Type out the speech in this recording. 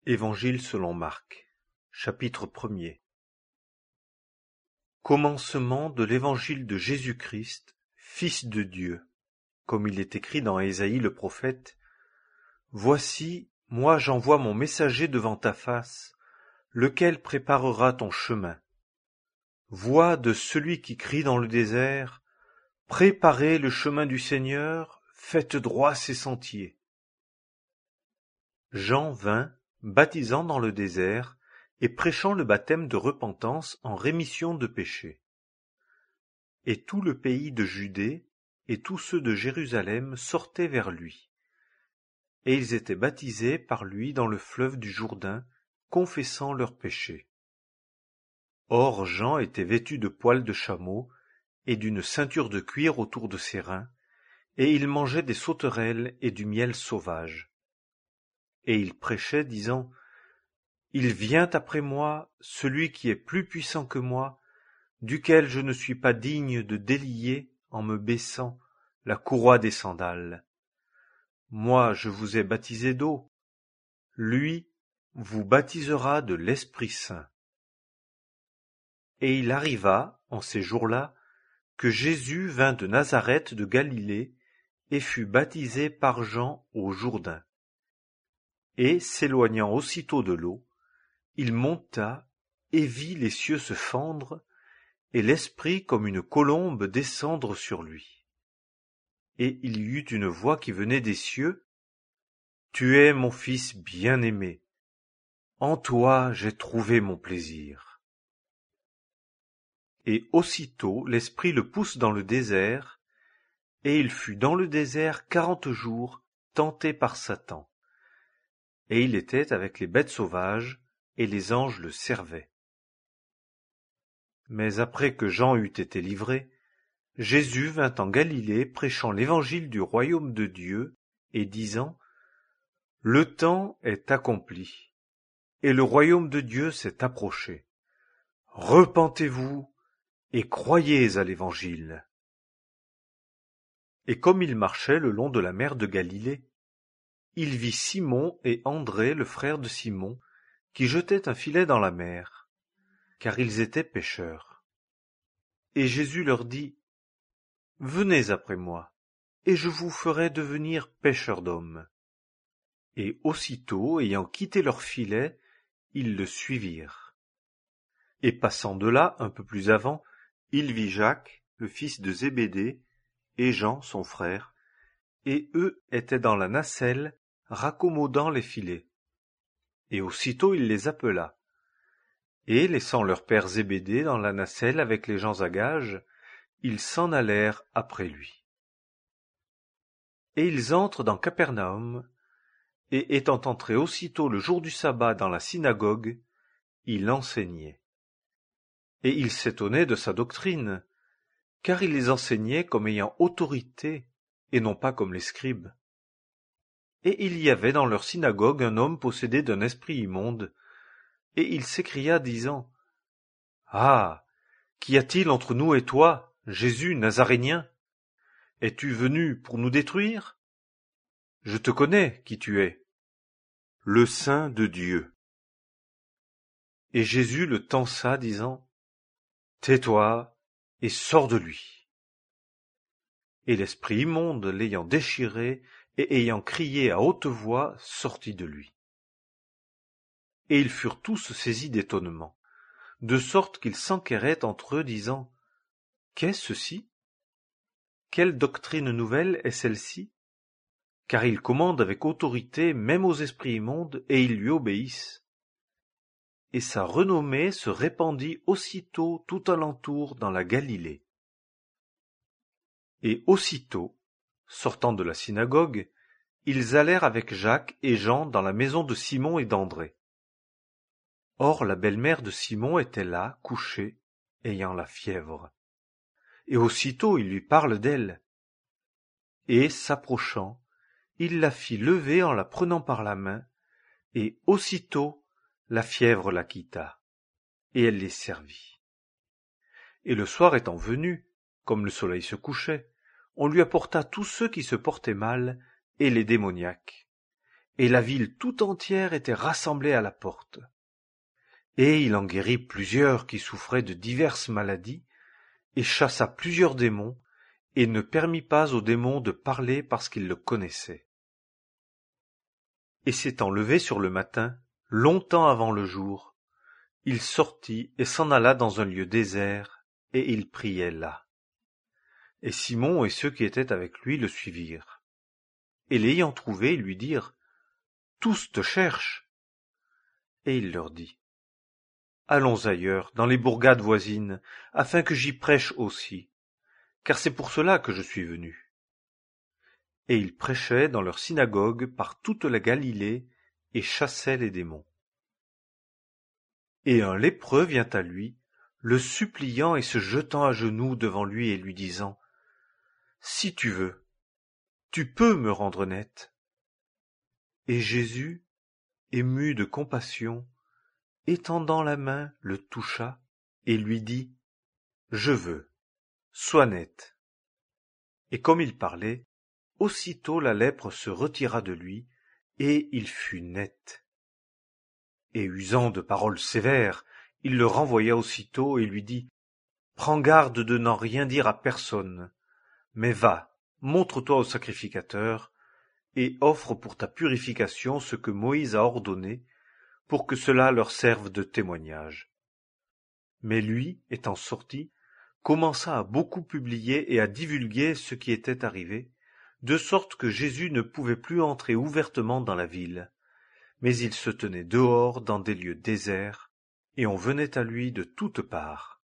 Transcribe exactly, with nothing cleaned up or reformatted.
Évangile selon Marc, chapitre premier. Commencement de l'évangile de Jésus-Christ, Fils de Dieu, comme il est écrit dans Ésaïe le prophète. Voici, moi j'envoie mon messager devant ta face, lequel préparera ton chemin. Voix de celui qui crie dans le désert, préparez le chemin du Seigneur, faites droit ses sentiers. Jean vint, baptisant dans le désert, et prêchant le baptême de repentance en rémission de péchés. Et tout le pays de Judée et tous ceux de Jérusalem sortaient vers lui. Et ils étaient baptisés par lui dans le fleuve du Jourdain, confessant leurs péchés. Or Jean était vêtu de poils de chameau et d'une ceinture de cuir autour de ses reins, et il mangeait des sauterelles et du miel sauvage. Et il prêchait, disant: Il vient après moi celui qui est plus puissant que moi, duquel je ne suis pas digne de délier, en me baissant, la courroie des sandales. Moi je vous ai baptisé d'eau, lui vous baptisera de l'Esprit Saint. Et il arriva, en ces jours-là, que Jésus vint de Nazareth de Galilée, et fut baptisé par Jean au Jourdain. Et, s'éloignant aussitôt de l'eau, il monta et vit les cieux se fendre, et l'Esprit comme une colombe descendre sur lui. Et il y eut une voix qui venait des cieux: Tu es mon Fils bien-aimé, en toi j'ai trouvé mon plaisir. Et aussitôt l'Esprit le pousse dans le désert, et il fut dans le désert quarante jours, tenté par Satan. Et il était avec les bêtes sauvages, et les anges le servaient. Mais après que Jean eut été livré, Jésus vint en Galilée prêchant l'évangile du royaume de Dieu et disant: Le temps est accompli, et le royaume de Dieu s'est approché. Repentez-vous et croyez à l'évangile. Et comme il marchait le long de la mer de Galilée, il vit Simon et André, le frère de Simon, qui jetaient un filet dans la mer, car ils étaient pêcheurs. Et Jésus leur dit: Venez après moi, et je vous ferai devenir pêcheurs d'hommes. Et aussitôt, ayant quitté leur filet, ils le suivirent. Et passant de là, un peu plus avant, il vit Jacques, le fils de Zébédée, et Jean, son frère, et eux étaient dans la nacelle, raccommodant les filets. Et aussitôt il les appela. Et, laissant leur père Zébédée dans la nacelle avec les gens à gages, ils s'en allèrent après lui. Et ils entrent dans Capernaum, et étant entrés aussitôt le jour du sabbat dans la synagogue, il enseignait. Et ils s'étonnaient de sa doctrine, car il les enseignait comme ayant autorité, et non pas comme les scribes. Et il y avait dans leur synagogue un homme possédé d'un esprit immonde, et il s'écria, disant: Ah! Qu'y a-t-il entre nous et toi, Jésus Nazarénien? Es-tu venu pour nous détruire? Je te connais qui tu es, le Saint de Dieu. Et Jésus le tança, disant: Tais-toi et sors de lui. Et l'esprit immonde, l'ayant déchiré et ayant crié à haute voix, sortit de lui. Et ils furent tous saisis d'étonnement, de sorte qu'ils s'enquéraient entre eux, disant: Qu'est ceci? Quelle doctrine nouvelle est celle-ci? Car il commande avec autorité même aux esprits immondes, et ils lui obéissent. Et sa renommée se répandit aussitôt tout alentour dans la Galilée. Et aussitôt, sortant de la synagogue, ils allèrent avec Jacques et Jean dans la maison de Simon et d'André. Or la belle-mère de Simon était là, couchée, ayant la fièvre. Et aussitôt il lui parle d'elle. Et, s'approchant, il la fit lever en la prenant par la main, et aussitôt la fièvre la quitta, et elle les servit. Et le soir étant venu, comme le soleil se couchait, on lui apporta tous ceux qui se portaient mal, et les démoniaques. et la ville tout entière était rassemblée à la porte. Et il en guérit plusieurs qui souffraient de diverses maladies, et chassa plusieurs démons, et ne permit pas aux démons de parler parce qu'ils le connaissaient. Et s'étant levé sur le matin, longtemps avant le jour, il sortit et s'en alla dans un lieu désert, et il priait là. Et Simon et ceux qui étaient avec lui le suivirent. Et l'ayant trouvé, ils lui dirent: Tous te cherchent. Et il leur dit: Allons ailleurs, dans les bourgades voisines, afin que j'y prêche aussi, car c'est pour cela que je suis venu. Et il prêchait dans leur synagogue par toute la Galilée, et chassait les démons. Et un lépreux vient à lui, le suppliant et se jetant à genoux devant lui et lui disant: Si tu veux, tu peux me rendre net. Et Jésus, ému de compassion, étendant la main, le toucha et lui dit: Je veux, sois net. Et comme il parlait, aussitôt la lèpre se retira de lui, et il fut net. Et usant de paroles sévères, il le renvoya aussitôt et lui dit: Prends garde de n'en rien dire à personne, mais va, montre-toi au sacrificateur, et offre pour ta purification ce que Moïse a ordonné, pour que cela leur serve de témoignage. Mais lui, étant sorti, commença à beaucoup publier et à divulguer ce qui était arrivé, de sorte que Jésus ne pouvait plus entrer ouvertement dans la ville, mais il se tenait dehors dans des lieux déserts, et on venait à lui de toutes parts.